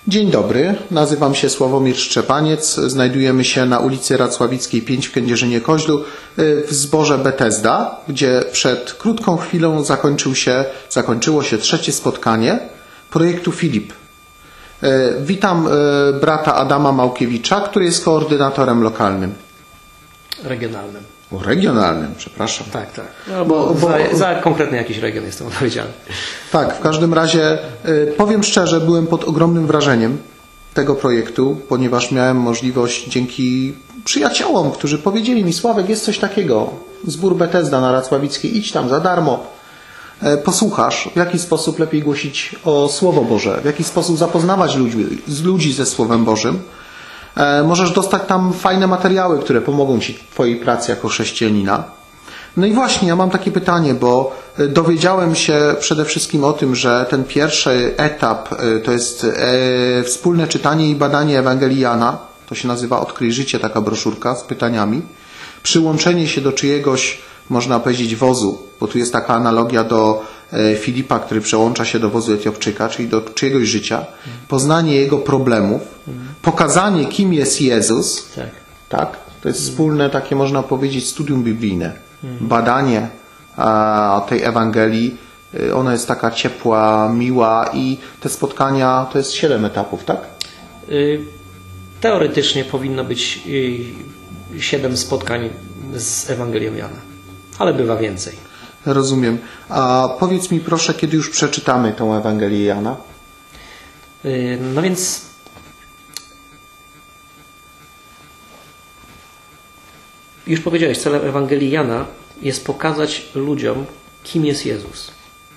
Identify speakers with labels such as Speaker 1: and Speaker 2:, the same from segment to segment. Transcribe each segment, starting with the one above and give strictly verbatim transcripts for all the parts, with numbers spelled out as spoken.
Speaker 1: Dzień dobry, nazywam się Sławomir Szczepaniec. Znajdujemy się na ulicy Racławickiej pięć w Kędzierzynie-Koźlu w zborze Bethesda, gdzie przed krótką chwilą zakończył się, zakończyło się trzecie spotkanie projektu Filip. Witam brata Adama Małkiewicza, który jest koordynatorem lokalnym.
Speaker 2: Regionalnym.
Speaker 1: O, regionalnym, przepraszam.
Speaker 2: Tak, tak. No, bo, bo za, za konkretny jakiś region jestem odpowiedzialny.
Speaker 1: Tak, w każdym razie y, powiem szczerze, byłem pod ogromnym wrażeniem tego projektu, ponieważ miałem możliwość dzięki przyjaciołom, którzy powiedzieli mi: Sławek, jest coś takiego, zbór Bethesda na Racławickiej, idź tam za darmo, y, posłuchasz, w jaki sposób lepiej głosić o Słowo Boże, w jaki sposób zapoznawać ludzi, ludzi ze Słowem Bożym. Możesz dostać tam fajne materiały, które pomogą Ci w Twojej pracy jako chrześcijanina. No i właśnie, ja mam takie pytanie, bo dowiedziałem się przede wszystkim o tym, że ten pierwszy etap to jest wspólne czytanie i badanie Ewangelii Jana. To się nazywa Odkryj życie, taka broszurka z pytaniami. Przyłączenie się do czyjegoś, można powiedzieć, wozu, bo tu jest taka analogia do Filipa, który przełącza się do wozu Etiopczyka, czyli do czyjegoś życia, poznanie jego problemów, pokazanie, kim jest Jezus,
Speaker 2: tak,
Speaker 1: tak? To jest wspólne takie, można powiedzieć, studium biblijne, badanie a, tej Ewangelii. Ona jest taka ciepła, miła i te spotkania to jest siedem etapów, tak?
Speaker 2: Teoretycznie powinno być siedem spotkań z Ewangelią Jana, ale bywa więcej.
Speaker 1: Rozumiem. A powiedz mi proszę, kiedy już przeczytamy tą Ewangelię Jana?
Speaker 2: No więc już powiedziałeś, celem Ewangelii Jana jest pokazać ludziom, kim jest Jezus.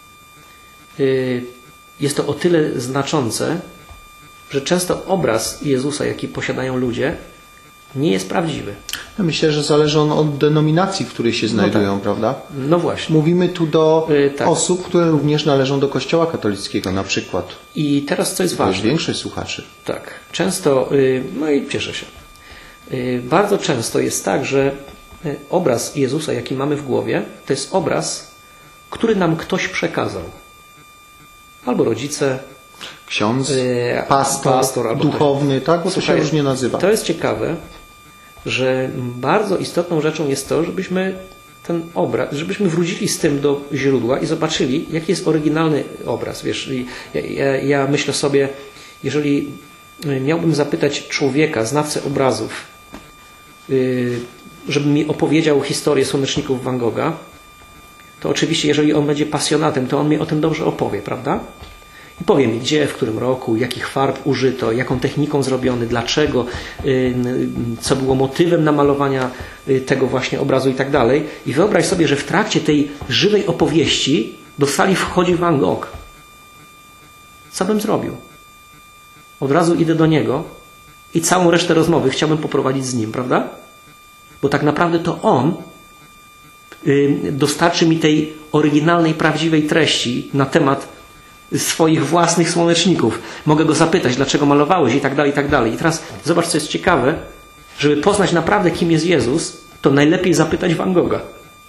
Speaker 2: Jest to o tyle znaczące, że często obraz Jezusa, jaki posiadają ludzie, nie jest prawdziwy.
Speaker 1: Ja myślę, że zależy on od denominacji, w której się znajdują,
Speaker 2: no tak.
Speaker 1: prawda?
Speaker 2: No właśnie.
Speaker 1: Mówimy tu do
Speaker 2: yy, tak.
Speaker 1: osób, które również należą do Kościoła katolickiego na przykład.
Speaker 2: I teraz co jest
Speaker 1: to
Speaker 2: ważne?
Speaker 1: Jest większość słuchaczy.
Speaker 2: Tak. Często, yy, no i cieszę się, yy, bardzo często jest tak, że yy, obraz Jezusa, jaki mamy w głowie, to jest obraz, który nam ktoś przekazał. Albo rodzice,
Speaker 1: ksiądz,
Speaker 2: yy,
Speaker 1: pastor,
Speaker 2: pastor albo
Speaker 1: duchowny, tak? Bo
Speaker 2: Słuchaj,
Speaker 1: to się różnie nazywa.
Speaker 2: To jest ciekawe, że bardzo istotną rzeczą jest to, żebyśmy ten obraz, żebyśmy wrócili z tym do źródła i zobaczyli, jaki jest oryginalny obraz. Wiesz, ja, ja, ja myślę sobie, jeżeli miałbym zapytać człowieka, znawcę obrazów, yy, żeby mi opowiedział historię słoneczników Van Gogha, to oczywiście, jeżeli on będzie pasjonatem, to on mi o tym dobrze opowie, prawda? I powie mi, gdzie, w którym roku, jakich farb użyto, jaką techniką zrobiony, dlaczego, co było motywem namalowania tego właśnie obrazu i tak dalej. I wyobraź sobie, że w trakcie tej żywej opowieści do sali wchodzi Van Gogh. Co bym zrobił? Od razu idę do niego i całą resztę rozmowy chciałbym poprowadzić z nim, prawda? Bo tak naprawdę to on dostarczy mi tej oryginalnej, prawdziwej treści na temat swoich własnych słoneczników. Mogę go zapytać, dlaczego malowałeś i tak dalej, i tak dalej. I teraz zobacz, co jest ciekawe, żeby poznać naprawdę, kim jest Jezus, to najlepiej zapytać Van Gogha.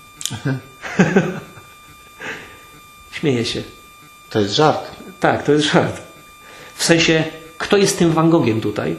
Speaker 2: Śmieję się.
Speaker 1: To jest żart.
Speaker 2: Tak, to jest żart. W sensie, kto jest tym Van Gogiem tutaj?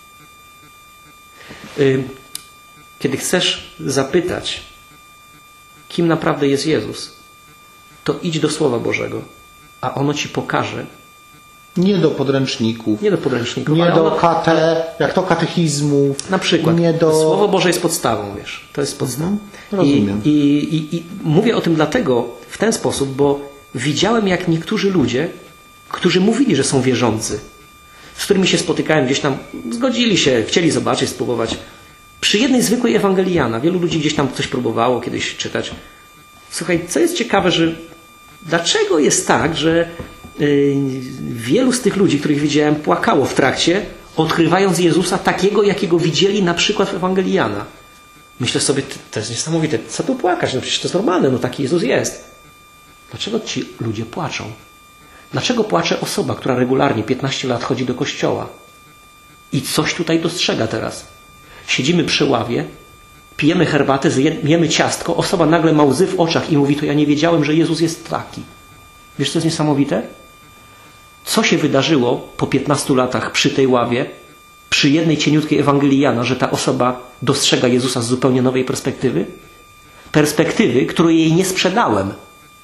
Speaker 2: Kiedy chcesz zapytać, kim naprawdę jest Jezus, to idź do Słowa Bożego, a ono ci pokaże.
Speaker 1: Nie do podręczników.
Speaker 2: Nie do podręczników.
Speaker 1: Nie do
Speaker 2: ono,
Speaker 1: kate, jak to katechizmów.
Speaker 2: Na przykład.
Speaker 1: Nie do...
Speaker 2: Słowo Boże jest podstawą, wiesz. To jest podstawą.
Speaker 1: Mhm, rozumiem.
Speaker 2: I, i, i, I mówię o tym dlatego w ten sposób, bo widziałem, jak niektórzy ludzie, którzy mówili, że są wierzący, z którymi się spotykałem gdzieś tam, zgodzili się, chcieli zobaczyć, spróbować. Przy jednej zwykłej Ewangelii Jana, wielu ludzi gdzieś tam coś próbowało kiedyś czytać. Słuchaj, co jest ciekawe, że dlaczego jest tak, że yy, wielu z tych ludzi, których widziałem, płakało w trakcie, odkrywając Jezusa takiego, jakiego widzieli na przykład w Ewangelii Jana. Myślę sobie, to jest niesamowite, co tu płakać? No przecież to jest normalne, no taki Jezus jest. Dlaczego ci ludzie płaczą? Dlaczego płacze osoba, która regularnie piętnaście lat chodzi do kościoła i coś tutaj dostrzega teraz? Siedzimy przy ławie, pijemy herbatę, zjemy ciastko, osoba nagle ma łzy w oczach i mówi, to ja nie wiedziałem, że Jezus jest taki. Wiesz, co jest niesamowite? co się wydarzyło po piętnastu latach przy tej ławie, przy jednej cieniutkiej Ewangelii Jana, że ta osoba dostrzega Jezusa z zupełnie nowej perspektywy? Perspektywy, której jej nie sprzedałem,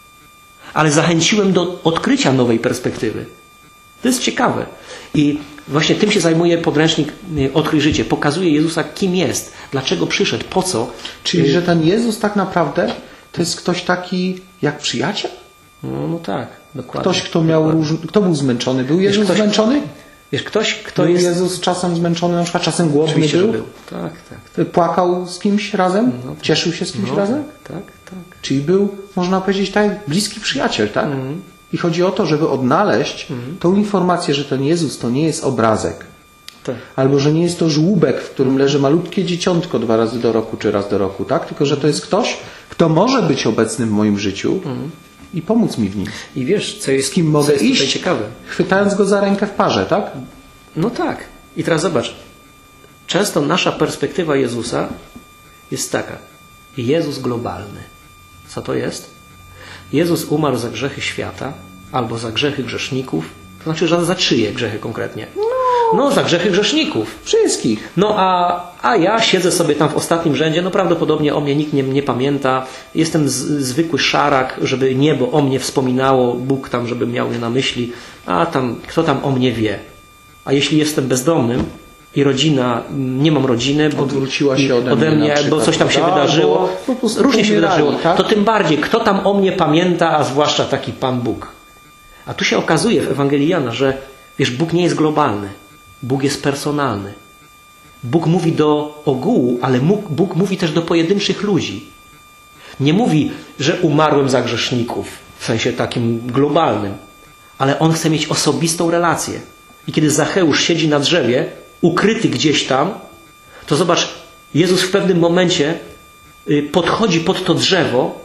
Speaker 2: ale zachęciłem do odkrycia nowej perspektywy. To jest ciekawe. I właśnie tym się zajmuje podręcznik Odkryj życie. Pokazuje Jezusa, kim jest, dlaczego przyszedł, po co.
Speaker 1: Czyli, że ten Jezus tak naprawdę to jest ktoś taki jak przyjaciel?
Speaker 2: No, no tak, dokładnie.
Speaker 1: Ktoś, kto miał róż... Kto był zmęczony? Był Jezus
Speaker 2: ktoś,
Speaker 1: zmęczony?
Speaker 2: Wiesz, ktoś, kto
Speaker 1: był
Speaker 2: jest...
Speaker 1: Jezus czasem zmęczony, na przykład czasem głodny
Speaker 2: Oczywiście,
Speaker 1: był?
Speaker 2: że był. Tak, tak. tak.
Speaker 1: Płakał z kimś razem?
Speaker 2: No, tak.
Speaker 1: Cieszył się z kimś
Speaker 2: no,
Speaker 1: razem?
Speaker 2: Tak, tak.
Speaker 1: Czyli był, można powiedzieć, tak jak bliski przyjaciel, tak?
Speaker 2: Mhm.
Speaker 1: I chodzi o to, żeby odnaleźć
Speaker 2: Mhm.
Speaker 1: tą informację, że ten Jezus to nie jest obrazek.
Speaker 2: Tak.
Speaker 1: Albo że nie jest to żłóbek, w którym leży malutkie dzieciątko dwa razy do roku, czy raz do roku, tak? Tylko, że to jest ktoś, kto może być obecny w moim życiu
Speaker 2: Mhm.
Speaker 1: i pomóc mi w nim.
Speaker 2: I wiesz, co jest,
Speaker 1: Z kim mogę
Speaker 2: co jest tutaj
Speaker 1: iść?
Speaker 2: ciekawe?
Speaker 1: Chwytając go za rękę w parze, tak?
Speaker 2: No tak. I teraz zobacz. Często nasza perspektywa Jezusa jest taka. Jezus globalny. Co to jest? Jezus umarł za grzechy świata albo za grzechy grzeszników. To znaczy, że za czyje grzechy konkretnie? No, za grzechy grzeszników.
Speaker 1: Wszystkich.
Speaker 2: No a, a ja siedzę sobie tam w ostatnim rzędzie, no prawdopodobnie o mnie nikt nie, nie pamięta. Jestem z, zwykły szarak, żeby niebo o mnie wspominało, Bóg tam, żeby miał mnie na myśli, a tam, kto tam o mnie wie. A jeśli jestem bezdomnym i rodzina, nie mam rodziny, bo
Speaker 1: odwróciła się ode mnie,
Speaker 2: ode mnie
Speaker 1: na przykład,
Speaker 2: bo coś tam się
Speaker 1: tak,
Speaker 2: wydarzyło,
Speaker 1: bo po prostu
Speaker 2: różnie się
Speaker 1: umierali,
Speaker 2: wydarzyło,
Speaker 1: tak?
Speaker 2: to tym bardziej, kto tam o mnie pamięta, a zwłaszcza taki Pan Bóg. A tu się okazuje w Ewangelii Jana, że wiesz, Bóg nie jest globalny. Bóg jest personalny. Bóg mówi do ogółu, ale Bóg mówi też do pojedynczych ludzi. Nie mówi, że umarłem za grzeszników, w sensie takim globalnym, ale On chce mieć osobistą relację. I kiedy Zacheusz siedzi na drzewie, ukryty gdzieś tam, to zobacz, Jezus w pewnym momencie podchodzi pod to drzewo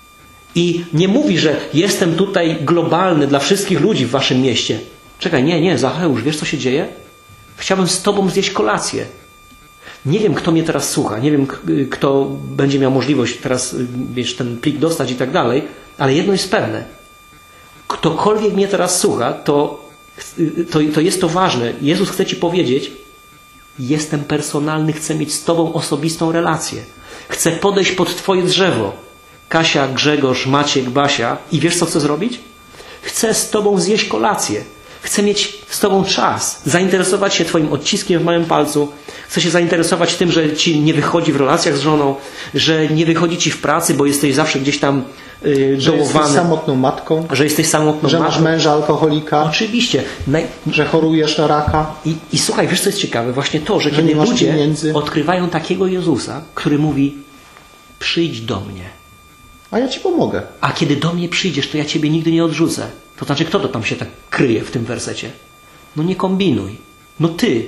Speaker 2: i nie mówi, że jestem tutaj globalny dla wszystkich ludzi w waszym mieście. Czekaj, nie, nie, Zacheusz, wiesz co się dzieje? Chciałbym z tobą zjeść kolację. Nie wiem, kto mnie teraz słucha, nie wiem, kto będzie miał możliwość teraz, wiesz, ten plik dostać i tak dalej, ale jedno jest pewne. Ktokolwiek mnie teraz słucha, to, to, to jest to ważne. Jezus chce ci powiedzieć, jestem personalny, chcę mieć z tobą osobistą relację. Chcę podejść pod twoje drzewo. Kasia, Grzegorz, Maciek, Basia i wiesz, co chcę zrobić? Chcę z tobą zjeść kolację. Chcę mieć z tobą czas, zainteresować się twoim odciskiem w małym palcu. Chcę się zainteresować tym, że ci nie wychodzi w relacjach z żoną, że nie wychodzi ci w pracy, bo jesteś zawsze gdzieś tam yy,
Speaker 1: że
Speaker 2: dołowany.
Speaker 1: jesteś samotną matką,
Speaker 2: że jesteś samotną
Speaker 1: że
Speaker 2: matką.
Speaker 1: masz męża alkoholika,
Speaker 2: Oczywiście. Naj...
Speaker 1: że chorujesz na raka.
Speaker 2: I, I słuchaj, wiesz co jest ciekawe? Właśnie to, że,
Speaker 1: Że
Speaker 2: kiedy
Speaker 1: nie masz
Speaker 2: ludzie
Speaker 1: pieniędzy.
Speaker 2: odkrywają takiego Jezusa, który mówi, przyjdź do mnie.
Speaker 1: A ja ci pomogę.
Speaker 2: A kiedy do mnie przyjdziesz, to ja ciebie nigdy nie odrzucę. To znaczy, kto to tam się tak kryje w tym wersecie? No nie kombinuj. No ty.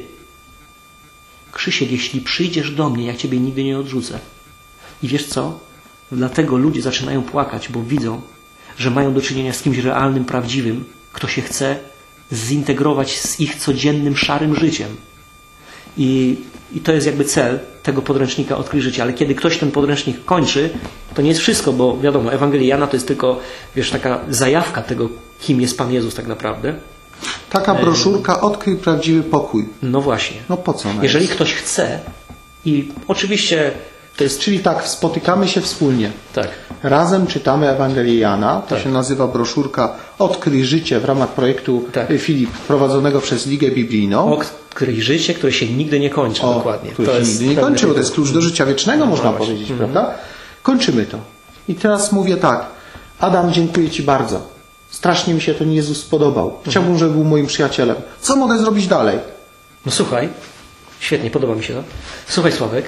Speaker 2: Krzysiek, jeśli przyjdziesz do mnie, ja ciebie nigdy nie odrzucę. I wiesz co? Dlatego ludzie zaczynają płakać, bo widzą, że mają do czynienia z kimś realnym, prawdziwym, kto się chce zintegrować z ich codziennym, szarym życiem. I, I to jest jakby cel tego podręcznika Odkryj życie. Ale kiedy ktoś ten podręcznik kończy, to nie jest wszystko, bo wiadomo, Ewangelia Jana to jest tylko, wiesz, taka zajawka tego, kim jest Pan Jezus tak naprawdę.
Speaker 1: Taka broszurka Odkryj prawdziwy pokój.
Speaker 2: No właśnie.
Speaker 1: No po co ona
Speaker 2: Jeżeli
Speaker 1: jest?
Speaker 2: ktoś chce i oczywiście to jest...
Speaker 1: Czyli tak, spotykamy się wspólnie.
Speaker 2: Tak.
Speaker 1: Razem czytamy Ewangelię Jana. To
Speaker 2: Tak.
Speaker 1: się nazywa broszurka Odkryj życie w ramach projektu
Speaker 2: Tak.
Speaker 1: Filip, prowadzonego przez Ligę Biblijną.
Speaker 2: Odkryj życie, które się nigdy nie kończy.
Speaker 1: O,
Speaker 2: dokładnie.
Speaker 1: który
Speaker 2: to
Speaker 1: się
Speaker 2: jest
Speaker 1: nigdy nie
Speaker 2: pewne-
Speaker 1: kończy, bo to jest klucz do życia wiecznego,
Speaker 2: No
Speaker 1: można
Speaker 2: właśnie.
Speaker 1: powiedzieć,
Speaker 2: Mhm.
Speaker 1: prawda? Kończymy to. I teraz mówię tak. Adam, dziękuję Ci bardzo. Strasznie mi się ten Jezus spodobał. Chciałbym, żeby był moim przyjacielem. Co mogę zrobić dalej?
Speaker 2: No słuchaj, świetnie, podoba mi się to. Słuchaj, Sławek,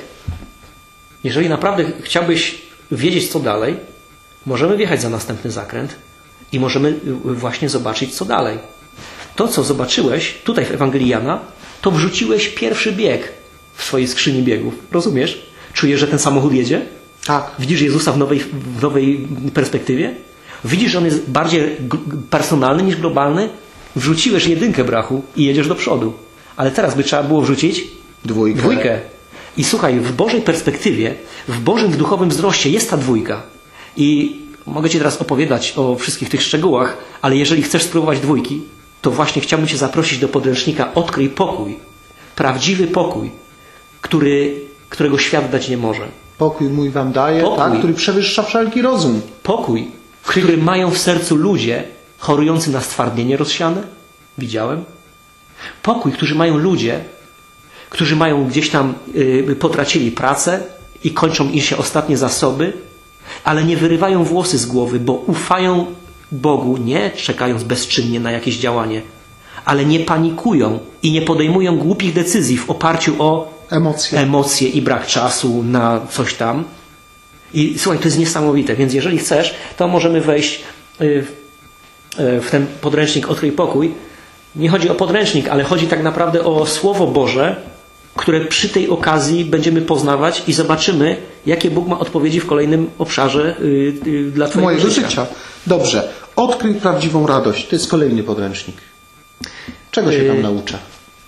Speaker 2: jeżeli naprawdę chciałbyś wiedzieć, co dalej, możemy wjechać za następny zakręt i możemy właśnie zobaczyć, co dalej. To, co zobaczyłeś tutaj w Ewangelii Jana, to wrzuciłeś pierwszy bieg w swojej skrzyni biegów. Rozumiesz? Czujesz, że ten samochód jedzie?
Speaker 1: Tak.
Speaker 2: Widzisz Jezusa w nowej, w nowej perspektywie? Widzisz, że On jest bardziej g- personalny niż globalny? Wrzuciłeś jedynkę, brachu, i jedziesz do przodu. Ale teraz by trzeba było wrzucić
Speaker 1: Dwójkę.
Speaker 2: dwójkę. I słuchaj, w Bożej perspektywie, w Bożym duchowym wzroście jest ta dwójka. I mogę Ci teraz opowiadać o wszystkich tych szczegółach, ale jeżeli chcesz spróbować dwójki, to właśnie chciałbym Cię zaprosić do podręcznika Odkryj pokój. Prawdziwy pokój, który, którego świat dać nie może.
Speaker 1: Pokój mój wam daje,
Speaker 2: Pokój.
Speaker 1: tak, który przewyższa wszelki rozum.
Speaker 2: Pokój, który mają w sercu ludzie chorujący na stwardnienie rozsiane. Widziałem. Pokój, który mają ludzie, którzy mają gdzieś tam y, potracili pracę i kończą im się ostatnie zasoby, ale nie wyrywają włosy z głowy, bo ufają Bogu, nie czekając bezczynnie na jakieś działanie, ale nie panikują i nie podejmują głupich decyzji w oparciu o
Speaker 1: Emocje.
Speaker 2: emocje i brak czasu na coś tam. I słuchaj, to jest niesamowite, więc jeżeli chcesz, to możemy wejść y, w ten podręcznik Odkryj pokój. Nie chodzi o podręcznik, ale chodzi tak naprawdę o Słowo Boże, które przy tej okazji będziemy poznawać i zobaczymy, jakie Bóg ma odpowiedzi w kolejnym obszarze yy, yy, dla Twojego
Speaker 1: Mojego
Speaker 2: życia.
Speaker 1: życia. Dobrze. Odkryj prawdziwą radość. To jest kolejny podręcznik. Czego się tam
Speaker 2: Yy,
Speaker 1: nauczę?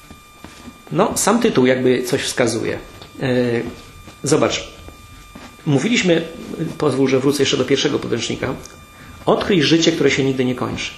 Speaker 2: No, sam tytuł jakby coś wskazuje. Yy, zobacz. Mówiliśmy, pozwól, że wrócę jeszcze do pierwszego podręcznika. Odkryj życie, które się nigdy nie kończy.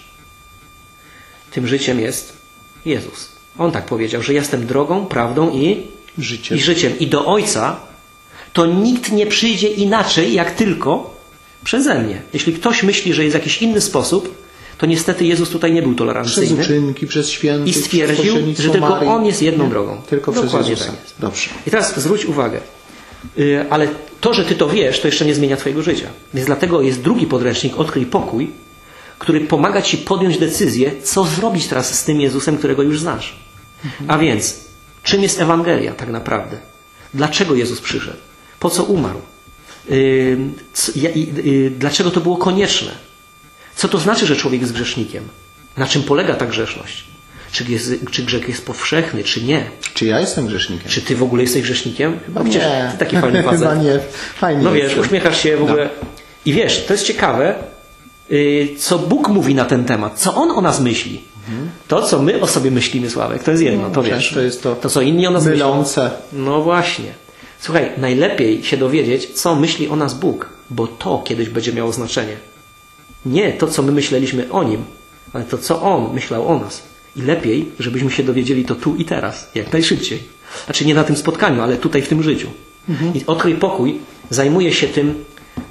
Speaker 2: Tym życiem jest Jezus. On tak powiedział, że jestem drogą, prawdą i
Speaker 1: Życiem.
Speaker 2: i życiem. I do Ojca to nikt nie przyjdzie inaczej, jak tylko przeze mnie. Jeśli ktoś myśli, że jest jakiś inny sposób, to niestety Jezus tutaj nie był
Speaker 1: Przez
Speaker 2: tolerancyjny
Speaker 1: uczynki, przez świętych,
Speaker 2: i
Speaker 1: przez
Speaker 2: stwierdził,
Speaker 1: pośrednictwo
Speaker 2: że tylko
Speaker 1: Maryi.
Speaker 2: On jest jedną drogą.
Speaker 1: Tylko przez
Speaker 2: Dokładnie
Speaker 1: Jezusa.
Speaker 2: tak jest.
Speaker 1: Dobrze.
Speaker 2: I teraz zwróć uwagę. Yy, ale to, że Ty to wiesz, to jeszcze nie zmienia Twojego życia. Więc dlatego jest drugi podręcznik Odkryj pokój, który pomaga Ci podjąć decyzję, co zrobić teraz z tym Jezusem, którego już znasz. Mhm. A więc, czym jest Ewangelia tak naprawdę? Dlaczego Jezus przyszedł? Po co umarł? Yy, c, yy, dlaczego to było konieczne? Co to znaczy, że człowiek jest grzesznikiem? Na czym polega ta grzeszność? Czy, jest, czy grzech jest powszechny, czy nie?
Speaker 1: Czy ja jestem grzesznikiem?
Speaker 2: Czy Ty w ogóle jesteś grzesznikiem?
Speaker 1: Chyba
Speaker 2: Przecież
Speaker 1: nie.
Speaker 2: Ty taki fajny facet.
Speaker 1: Chyba nie. Fajnie
Speaker 2: No wiesz,
Speaker 1: jestem.
Speaker 2: uśmiechasz się w ogóle.
Speaker 1: No.
Speaker 2: I wiesz, to jest ciekawe, yy, co Bóg mówi na ten temat. Co On o nas myśli. Mhm. To, co my o sobie myślimy, Sławek, to jest jedno, to wiesz.
Speaker 1: To jest to,
Speaker 2: to, co inni o nas
Speaker 1: mylące.
Speaker 2: myślą. No właśnie. Słuchaj, najlepiej się dowiedzieć, co myśli o nas Bóg, bo to kiedyś będzie miało znaczenie. Nie to, co my myśleliśmy o Nim, ale to, co On myślał o nas. I lepiej, żebyśmy się dowiedzieli to tu i teraz, jak najszybciej. Znaczy nie na tym spotkaniu, ale tutaj w tym życiu. Mhm. I Odkryj pokój zajmuje się tym,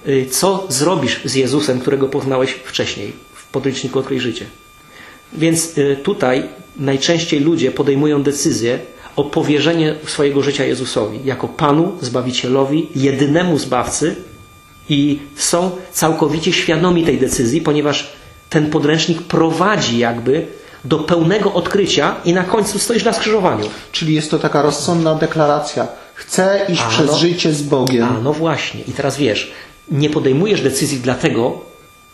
Speaker 2: co zrobisz z Jezusem, którego poznałeś wcześniej w podręczniku Odkryj życie. Więc tutaj najczęściej ludzie podejmują decyzję o powierzenie swojego życia Jezusowi jako Panu, Zbawicielowi, jedynemu Zbawcy i są całkowicie świadomi tej decyzji, ponieważ ten podręcznik prowadzi jakby do pełnego odkrycia i na końcu stoisz na skrzyżowaniu.
Speaker 1: Czyli jest to taka rozsądna deklaracja. Chcę iść
Speaker 2: A
Speaker 1: przez
Speaker 2: no,
Speaker 1: życie z Bogiem.
Speaker 2: A no właśnie. I teraz wiesz, nie podejmujesz decyzji dlatego,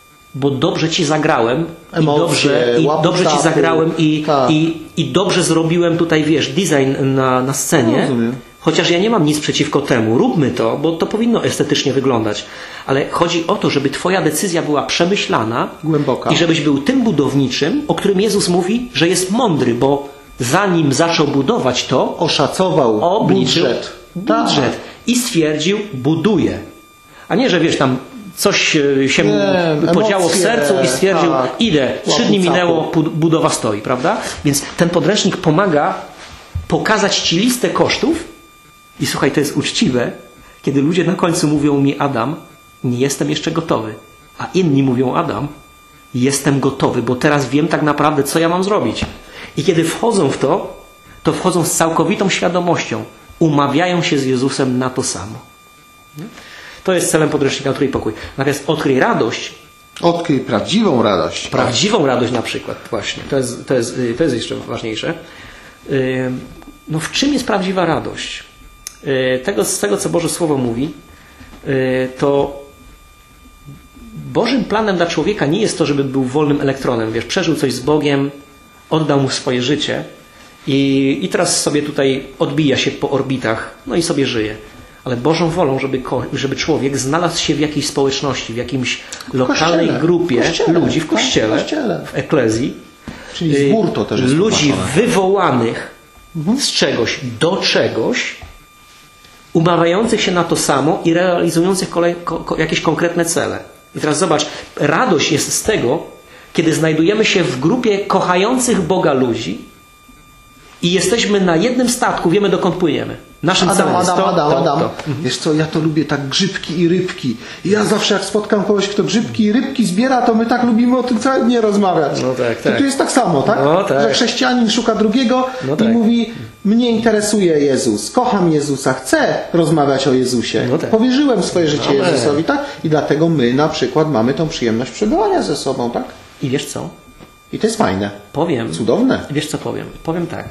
Speaker 2: bo dobrze Ci zagrałem
Speaker 1: Emocje,
Speaker 2: i dobrze, i dobrze Ci
Speaker 1: łaputaty.
Speaker 2: zagrałem i,
Speaker 1: Tak.
Speaker 2: i, i dobrze zrobiłem tutaj, wiesz, design na, na scenie.
Speaker 1: Rozumiem.
Speaker 2: Chociaż ja nie mam nic przeciwko temu. Róbmy to, bo to powinno estetycznie wyglądać. Ale chodzi o to, żeby Twoja decyzja była przemyślana
Speaker 1: Głęboka.
Speaker 2: i żebyś był tym budowniczym, o którym Jezus mówi, że jest mądry, bo zanim zaczął budować to,
Speaker 1: Oszacował
Speaker 2: obliczył
Speaker 1: budżet.
Speaker 2: budżet
Speaker 1: Tak.
Speaker 2: i stwierdził, buduje. A nie, że wiesz, tam coś e, się
Speaker 1: Nie,
Speaker 2: mu podziało w
Speaker 1: emocje,
Speaker 2: sercu i stwierdził,
Speaker 1: tak.
Speaker 2: idę, trzy dni
Speaker 1: Łapu
Speaker 2: minęło,
Speaker 1: capu.
Speaker 2: pu- budowa stoi, prawda? Więc ten podręcznik pomaga pokazać Ci listę kosztów i słuchaj, to jest uczciwe, kiedy ludzie na końcu mówią mi, Adam, nie jestem jeszcze gotowy, a inni mówią, Adam, jestem gotowy, bo teraz wiem tak naprawdę, co ja mam zrobić. I kiedy wchodzą w to, to wchodzą z całkowitą świadomością, umawiają się z Jezusem na to samo. To jest celem podręcznika Odkryj pokój. Natomiast Odkryj radość,
Speaker 1: Odkryj prawdziwą radość.
Speaker 2: prawdziwą radość na przykład, właśnie, to jest, to jest, to jest jeszcze ważniejsze. No w czym jest prawdziwa radość? Tego, z tego, co Boże Słowo mówi, to Bożym planem dla człowieka nie jest to, żeby był wolnym elektronem. Wiesz, przeżył coś z Bogiem, oddał Mu swoje życie i, i teraz sobie tutaj odbija się po orbitach, no i sobie żyje. Ale Bożą wolą, żeby, żeby człowiek znalazł się w jakiejś społeczności, w jakimś lokalnej
Speaker 1: kościele,
Speaker 2: grupie
Speaker 1: kościele,
Speaker 2: ludzi, w kościele,
Speaker 1: tak, w kościele.
Speaker 2: w eklezji,
Speaker 1: Czyli zbór to też jest
Speaker 2: ludzi
Speaker 1: tłumaczone.
Speaker 2: wywołanych z czegoś do czegoś, umawiających się na to samo i realizujących kolej, ko, ko, jakieś konkretne cele. I teraz zobacz, radość jest z tego, kiedy znajdujemy się w grupie kochających Boga ludzi i jesteśmy na jednym statku, wiemy dokąd płyniemy. Naszym
Speaker 1: Adam,
Speaker 2: celem jest
Speaker 1: Adam,
Speaker 2: to,
Speaker 1: Adam,
Speaker 2: to,
Speaker 1: Adam.
Speaker 2: to.
Speaker 1: Wiesz co, ja to lubię tak grzybki i rybki. I ja zawsze jak spotkam kogoś, kto grzybki i rybki zbiera, to my tak lubimy o tym całe dnie rozmawiać.
Speaker 2: No tak,
Speaker 1: To
Speaker 2: tak.
Speaker 1: tu jest tak samo, tak?
Speaker 2: No tak.
Speaker 1: Że chrześcijanin szuka drugiego
Speaker 2: No
Speaker 1: i
Speaker 2: tak.
Speaker 1: mówi, mnie interesuje Jezus, kocham Jezusa, chcę rozmawiać o Jezusie.
Speaker 2: No tak.
Speaker 1: Powierzyłem swoje życie
Speaker 2: Amen.
Speaker 1: Jezusowi, tak? I dlatego my na przykład mamy tą przyjemność przebywania ze sobą, tak?
Speaker 2: I wiesz co?
Speaker 1: I to jest fajne.
Speaker 2: Powiem.
Speaker 1: Cudowne.
Speaker 2: Wiesz co powiem? Powiem tak.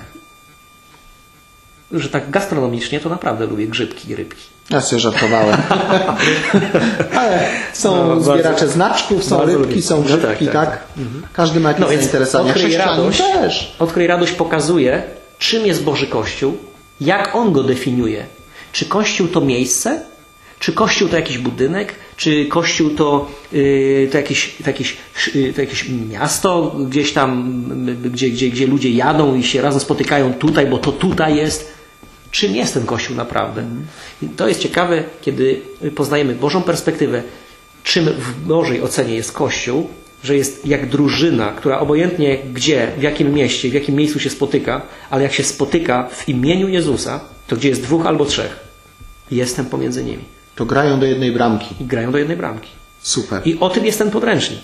Speaker 2: Że tak gastronomicznie to naprawdę lubię grzybki i rybki.
Speaker 1: Ja sobie żartowałem. Ale są
Speaker 2: No,
Speaker 1: zbieracze
Speaker 2: bardzo-
Speaker 1: znaczków, są
Speaker 2: bardzo
Speaker 1: rybki,
Speaker 2: lubię.
Speaker 1: są
Speaker 2: No
Speaker 1: grzybki,
Speaker 2: tak,
Speaker 1: tak?
Speaker 2: tak,
Speaker 1: Każdy ma jakieś
Speaker 2: No więc
Speaker 1: zainteresowania.
Speaker 2: Odkryj
Speaker 1: Chrześcijanin
Speaker 2: radość,
Speaker 1: też.
Speaker 2: Odkryj radość pokazuje, czym jest Boży Kościół, jak On go definiuje. Czy Kościół to miejsce? Czy Kościół to jakiś budynek? Czy Kościół to, yy, to, jakieś, to, jakieś, yy, to jakieś miasto gdzieś tam, yy, gdzie, gdzie, gdzie ludzie jadą i się razem spotykają tutaj, bo to tutaj jest? Czym jest ten Kościół naprawdę? I to jest ciekawe, kiedy poznajemy Bożą perspektywę, czym w Bożej ocenie jest Kościół, że jest jak drużyna, która obojętnie gdzie, w jakim mieście, w jakim miejscu się spotyka, ale jak się spotyka w imieniu Jezusa, to gdzie jest dwóch albo trzech, jestem pomiędzy nimi.
Speaker 1: To grają do jednej bramki.
Speaker 2: I grają do jednej bramki.
Speaker 1: Super.
Speaker 2: I o tym jest ten podręcznik.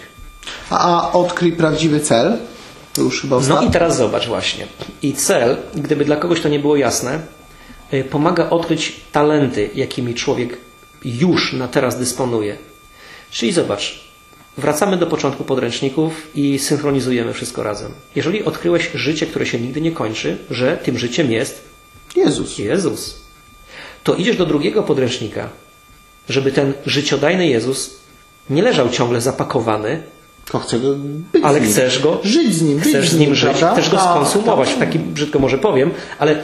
Speaker 1: A odkryj prawdziwy cel. To już chyba
Speaker 2: No
Speaker 1: ostatni.
Speaker 2: i teraz zobacz właśnie. I cel, gdyby dla kogoś to nie było jasne, y, pomaga odkryć talenty, jakimi człowiek już na teraz dysponuje. Czyli zobacz, wracamy do początku podręczników i synchronizujemy wszystko razem. Jeżeli odkryłeś życie, które się nigdy nie kończy, że tym życiem jest
Speaker 1: Jezus.
Speaker 2: Jezus, to idziesz do drugiego podręcznika, żeby ten życiodajny Jezus nie leżał ciągle zapakowany,
Speaker 1: To chcę go być
Speaker 2: ale
Speaker 1: z nim.
Speaker 2: chcesz go,
Speaker 1: Żyć z nim. być
Speaker 2: chcesz z nim żyć,
Speaker 1: prawda?
Speaker 2: chcesz go
Speaker 1: A,
Speaker 2: skonsumować,
Speaker 1: tak.
Speaker 2: taki brzydko może powiem, ale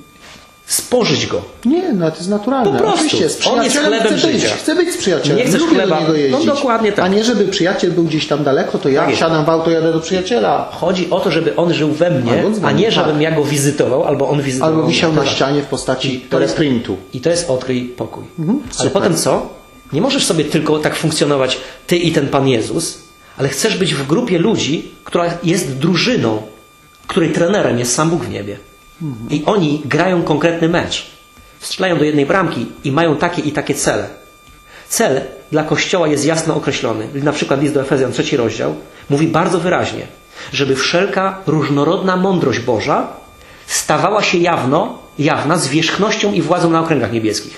Speaker 2: spożyć go.
Speaker 1: Nie, no to jest naturalne.
Speaker 2: Po prostu.
Speaker 1: Oczywiście, z
Speaker 2: On jest
Speaker 1: przyjacielem
Speaker 2: chlebem
Speaker 1: chcę być.
Speaker 2: życia.
Speaker 1: Chcę być z przyjacielem.
Speaker 2: Nie chcesz
Speaker 1: Lubię
Speaker 2: chleba.
Speaker 1: do niego jeździć.
Speaker 2: No dokładnie tak.
Speaker 1: A nie, żeby przyjaciel był gdzieś tam daleko, to ja
Speaker 2: Tak jest.
Speaker 1: wsiadam w auto, jadę do przyjaciela.
Speaker 2: Chodzi o to, żeby on żył we mnie,
Speaker 1: Albo z nami,
Speaker 2: a nie żebym
Speaker 1: tak.
Speaker 2: ja go wizytował, albo on wizytował
Speaker 1: Albo wisiał
Speaker 2: mnie.
Speaker 1: na ścianie w postaci
Speaker 2: to jest-
Speaker 1: teleprintu.
Speaker 2: I to jest odkryj pokój.
Speaker 1: Mhm,
Speaker 2: ale
Speaker 1: super.
Speaker 2: potem co? Nie możesz sobie tylko tak funkcjonować ty i ten Pan Jezus, ale chcesz być w grupie ludzi, która jest drużyną, której trenerem jest sam Bóg w niebie.
Speaker 1: Mhm.
Speaker 2: I oni grają konkretny mecz. Strzelają do jednej bramki i mają takie i takie cele. Cel dla Kościoła jest jasno określony. Na przykład list do Efezjan, trzeci rozdział, mówi bardzo wyraźnie, żeby wszelka różnorodna mądrość Boża stawała się jawno, jawna zwierzchnością i władzą na okręgach niebieskich.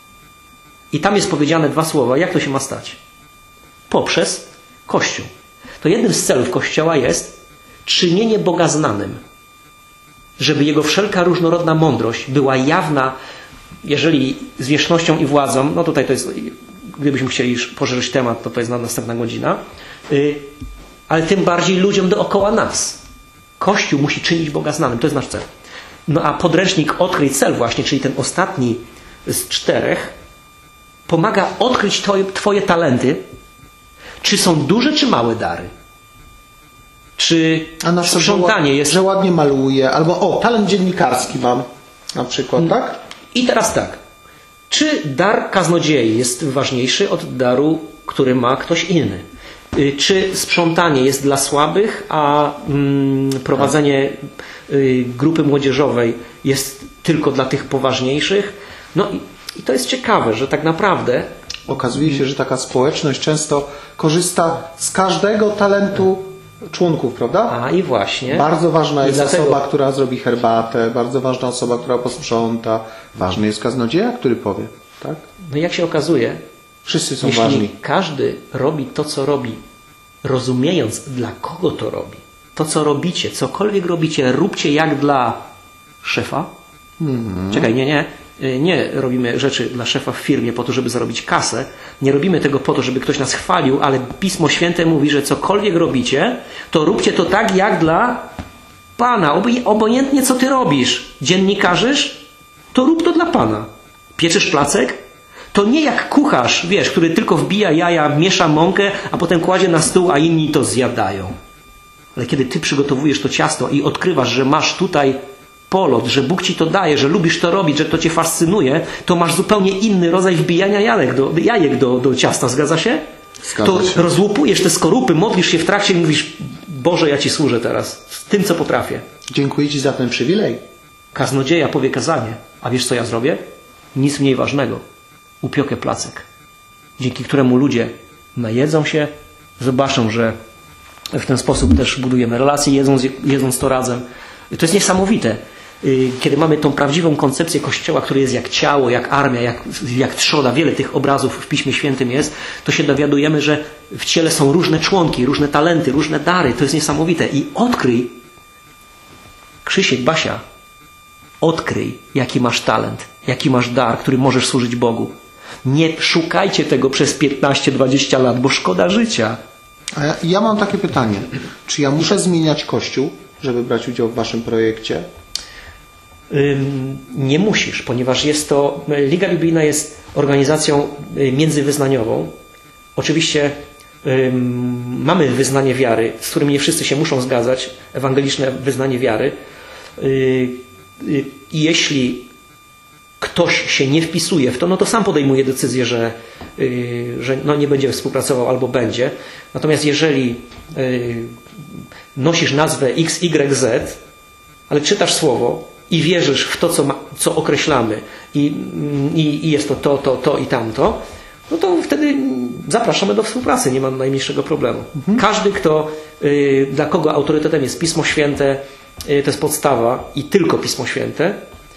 Speaker 2: I tam jest powiedziane dwa słowa, jak to się ma stać. Poprzez Kościół. To jednym z celów Kościoła jest czynienie Boga znanym. Żeby Jego wszelka różnorodna mądrość była jawna, jeżeli zwierzchnością i władzą, no tutaj to jest, gdybyśmy chcieli poszerzyć temat, to to jest na następna godzina, yy, ale tym bardziej ludziom dookoła nas. Kościół musi czynić Boga znanym, to jest nasz cel. No a podręcznik Odkryj cel właśnie, czyli ten ostatni z czterech, pomaga odkryć twoje, twoje talenty, czy są duże, czy małe dary. Czy
Speaker 1: A na przykład,
Speaker 2: sprzątanie
Speaker 1: że,
Speaker 2: jest...
Speaker 1: że ładnie maluje, albo o, talent dziennikarski mam na przykład, tak?
Speaker 2: I teraz tak. Czy dar kaznodziei jest ważniejszy od daru, który ma ktoś inny? Y, Czy sprzątanie jest dla słabych, a mm, prowadzenie y, grupy młodzieżowej jest tylko dla tych poważniejszych? No i, i to jest ciekawe, że tak naprawdę
Speaker 1: Okazuje się, że taka społeczność często korzysta z każdego talentu członków, prawda?
Speaker 2: a i właśnie
Speaker 1: Bardzo ważna
Speaker 2: I
Speaker 1: jest
Speaker 2: dlatego-
Speaker 1: osoba, która zrobi herbatę, bardzo ważna osoba, która posprząta. Ważny jest kaznodzieja, który powie, tak?
Speaker 2: no jak się okazuje,
Speaker 1: Wszyscy są
Speaker 2: jeśli
Speaker 1: ważni.
Speaker 2: każdy robi to, co robi, rozumiejąc, dla kogo to robi, to, co robicie, cokolwiek robicie, róbcie jak dla szefa.
Speaker 1: Mhm.
Speaker 2: Czekaj, nie, nie. Nie robimy rzeczy dla szefa w firmie po to, żeby zarobić kasę. Nie robimy tego po to, żeby ktoś nas chwalił, ale Pismo Święte mówi, że cokolwiek robicie, to róbcie to tak jak dla Pana. Oboj- Obojętnie co ty robisz. Dziennikarzysz? To rób to dla Pana. Pieczysz placek? To nie jak kucharz, wiesz, który tylko wbija jaja, miesza mąkę, a potem kładzie na stół, a inni to zjadają. Ale kiedy ty przygotowujesz to ciasto i odkrywasz, że masz tutaj polot, że Bóg ci to daje, że lubisz to robić, że to cię fascynuje, to masz zupełnie inny rodzaj wbijania jajek do, jajek do, do ciasta. Zgadza się?
Speaker 1: Zgadza
Speaker 2: to
Speaker 1: się.
Speaker 2: rozłupujesz te skorupy, modlisz się w trakcie i mówisz: Boże, ja Ci służę teraz z tym, co potrafię.
Speaker 1: Dziękuję Ci za ten przywilej.
Speaker 2: Kaznodzieja powie kazanie, a wiesz, co ja zrobię? Nic mniej ważnego. Upiokę placek, dzięki któremu ludzie najedzą się, zobaczą, że w ten sposób też budujemy relacje, jedząc, jedząc to razem. To jest niesamowite. Kiedy mamy tą prawdziwą koncepcję Kościoła, który jest jak ciało, jak armia, jak, jak trzoda, wiele tych obrazów w Piśmie Świętym jest, to się dowiadujemy, że w ciele są różne członki, różne talenty, różne dary. To jest niesamowite. I odkryj, Krzysiek, Basia, odkryj, jaki masz talent, jaki masz dar, który możesz służyć Bogu. Nie szukajcie tego przez piętnaście dwadzieścia lat, bo szkoda życia.
Speaker 1: A ja, ja mam takie pytanie. Czy ja muszę zmieniać Kościół, żeby brać udział w Waszym projekcie?
Speaker 2: Ym, nie musisz, ponieważ jest to, Liga Biblijna jest organizacją międzywyznaniową. Oczywiście ym, mamy wyznanie wiary, z którym nie wszyscy się muszą zgadzać, ewangeliczne wyznanie wiary. Yy, yy, I jeśli ktoś się nie wpisuje w to, no to sam podejmuje decyzję, że, yy, że no nie będzie współpracował albo będzie. Natomiast jeżeli yy, nosisz nazwę X Y Z, ale czytasz słowo i wierzysz w to, co, ma, co określamy i, i, i jest to to, to, to i tamto, no to wtedy zapraszamy do współpracy, nie ma najmniejszego problemu. Mhm. Każdy, kto, yy, dla kogo autorytetem jest Pismo Święte, yy, to jest podstawa i tylko Pismo Święte,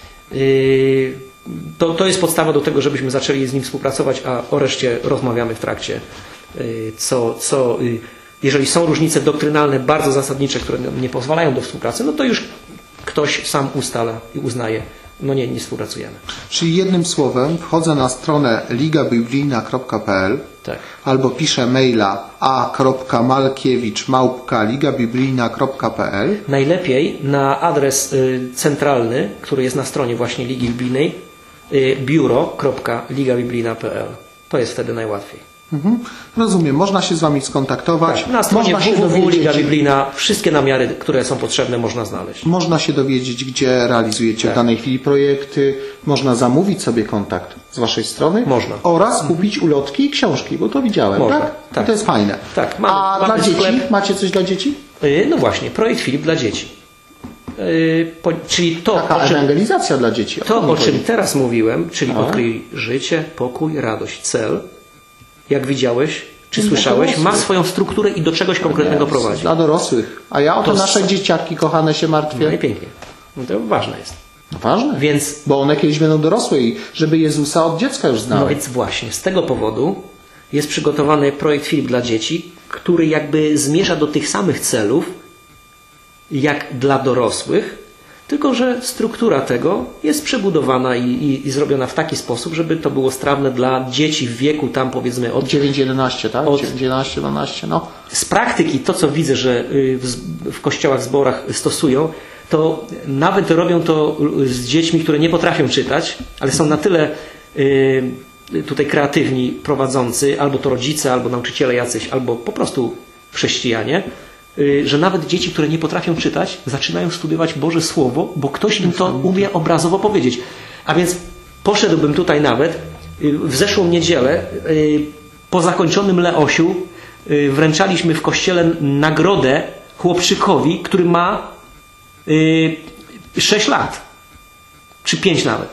Speaker 2: yy, to, to jest podstawa do tego, żebyśmy zaczęli z nim współpracować, a o reszcie rozmawiamy w trakcie. Yy, co, co, yy, jeżeli są różnice doktrynalne, bardzo zasadnicze, które nam nie pozwalają do współpracy, no to już ktoś sam ustala i uznaje, no nie, nie współpracujemy.
Speaker 1: Czyli jednym słowem wchodzę na stronę liga biblijna kropka p l
Speaker 2: tak.
Speaker 1: albo piszę maila a kropka malkiewicz małpka liga biblijna kropka p l.
Speaker 2: Najlepiej na adres y, centralny, który jest na stronie właśnie Ligi Biblijnej, y, biuro kropka liga biblijna kropka p l. To jest wtedy najłatwiej.
Speaker 1: Mhm. Rozumiem, można się z Wami skontaktować.
Speaker 2: Tak, na stronie
Speaker 1: można się
Speaker 2: w w w kropka liga
Speaker 1: dowiedzieć,
Speaker 2: biblijna wszystkie namiary, które są potrzebne, można znaleźć.
Speaker 1: można się dowiedzieć, gdzie realizujecie
Speaker 2: Tak.
Speaker 1: w danej chwili projekty. Można zamówić sobie kontakt z Waszej strony.
Speaker 2: Można.
Speaker 1: Oraz kupić ulotki i książki, bo to widziałem,
Speaker 2: Można.
Speaker 1: tak?
Speaker 2: Tak.
Speaker 1: I to jest fajne.
Speaker 2: Tak, mamy-
Speaker 1: A
Speaker 2: mamy
Speaker 1: dla dzieci?
Speaker 2: sklep.
Speaker 1: Macie coś dla dzieci?
Speaker 2: Y, no właśnie, projekt Filip dla dzieci. Y, po, czyli to,
Speaker 1: Taka
Speaker 2: o czym,
Speaker 1: ewangelizacja dla dzieci.
Speaker 2: to,
Speaker 1: mi
Speaker 2: o czym
Speaker 1: chodzi.
Speaker 2: teraz mówiłem, czyli
Speaker 1: A.
Speaker 2: odkryj życie, pokój, radość, cel, jak widziałeś, czy
Speaker 1: Dla
Speaker 2: słyszałeś, ma
Speaker 1: dorosłych.
Speaker 2: swoją strukturę i do czegoś konkretnego prowadzi.
Speaker 1: Dla dorosłych. A ja o to
Speaker 2: To
Speaker 1: nasze
Speaker 2: s-
Speaker 1: dzieciaki kochane się martwię.
Speaker 2: No i pięknie. No to ważne jest.
Speaker 1: No ważne.
Speaker 2: Więc,
Speaker 1: Bo one kiedyś będą dorosłe i żeby Jezusa od dziecka już
Speaker 2: no
Speaker 1: znały.
Speaker 2: więc właśnie, z tego powodu jest przygotowany projekt Filip dla dzieci, który jakby zmierza do tych samych celów, jak dla dorosłych, tylko że struktura tego jest przebudowana i, i, i zrobiona w taki sposób, żeby to było strawne dla dzieci w wieku tam powiedzmy od
Speaker 1: dziewięć jedenaście, tak?
Speaker 2: Od-
Speaker 1: dziewięć jedenaście, dwanaście, no.
Speaker 2: z praktyki to, co widzę, że y, w, w kościołach, zborach stosują, to nawet robią to z dziećmi, które nie potrafią czytać, ale są na tyle y, tutaj kreatywni prowadzący, albo to rodzice, albo nauczyciele jacyś, albo po prostu chrześcijanie, y, że nawet dzieci, które nie potrafią czytać, zaczynają studiować Boże Słowo, bo ktoś im to umie obrazowo powiedzieć. A więc poszedłbym tutaj nawet y, w zeszłą niedzielę y, po zakończonym Leosiu y, wręczaliśmy w kościele nagrodę chłopczykowi, który ma y, sześć lat. Czy pięć nawet.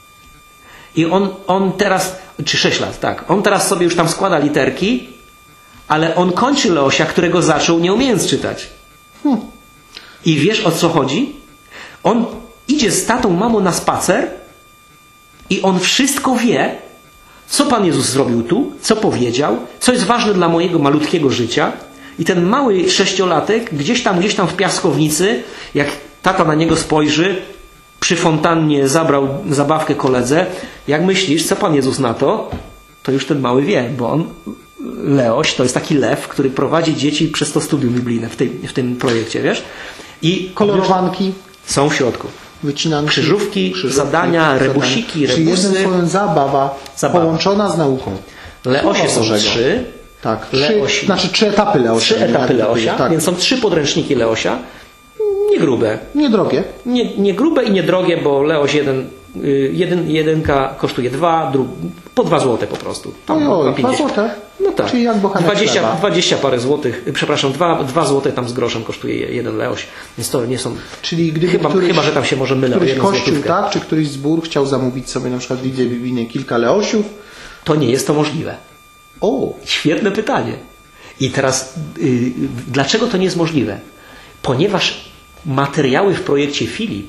Speaker 2: I on, on teraz, czy sześć lat, tak. On teraz sobie już tam składa literki, ale on kończy Leosia, którego zaczął nie umiejąc czytać.
Speaker 1: Hm.
Speaker 2: I wiesz, o co chodzi? On idzie z tatą, mamą na spacer i on wszystko wie, co Pan Jezus zrobił tu, co powiedział, co jest ważne dla mojego malutkiego życia. I ten mały sześciolatek gdzieś tam, gdzieś tam w piaskownicy, jak tata na niego spojrzy, przy fontannie zabrał zabawkę koledze. Jak myślisz, co Pan Jezus na to? To już ten mały wie, bo on, Leoś, to jest taki lew, który prowadzi dzieci przez to studium biblijne w, tej, w tym projekcie, wiesz? I
Speaker 1: Kolorowanki,
Speaker 2: są w środku.
Speaker 1: wycinanki,
Speaker 2: Krzyżówki, zadania, rebusiki,
Speaker 1: Czyli
Speaker 2: rebusy.
Speaker 1: jednym słowem zabawa,
Speaker 2: Zabawa.
Speaker 1: połączona z nauką.
Speaker 2: Leosie są
Speaker 1: Bożego.
Speaker 2: trzy.
Speaker 1: Tak, trzy,
Speaker 2: Leosi.
Speaker 1: znaczy trzy etapy Leosia.
Speaker 2: Trzy etapy Leosia,
Speaker 1: Tak.
Speaker 2: więc są trzy podręczniki Leosia. Nie grube.
Speaker 1: Niedrogie.
Speaker 2: Nie, nie grube i niedrogie, bo Leoś jeden y, jeden, jedynka kosztuje dwa, dru, po dwa złote po prostu. Tam,
Speaker 1: Ojoj, dwa złote?
Speaker 2: No tak.
Speaker 1: Czyli jak bochenek
Speaker 2: dwadzieścia,
Speaker 1: chleba.
Speaker 2: dwadzieścia parę złotych, przepraszam, dwa, dwa złote tam z groszem kosztuje jeden leoś, więc to nie są...
Speaker 1: Czyli gdyby
Speaker 2: chyba,
Speaker 1: któryś,
Speaker 2: chyba, że tam się może mylę o
Speaker 1: któryś
Speaker 2: jedną
Speaker 1: kościół,
Speaker 2: złotówkę.
Speaker 1: tak, czy któryś zbór chciał zamówić sobie na przykład w Lidze Biblijnej kilka leosiów.
Speaker 2: To nie jest to możliwe.
Speaker 1: O,
Speaker 2: Świetne pytanie. I teraz, yy, dlaczego to nie jest możliwe? Ponieważ materiały w projekcie Filip,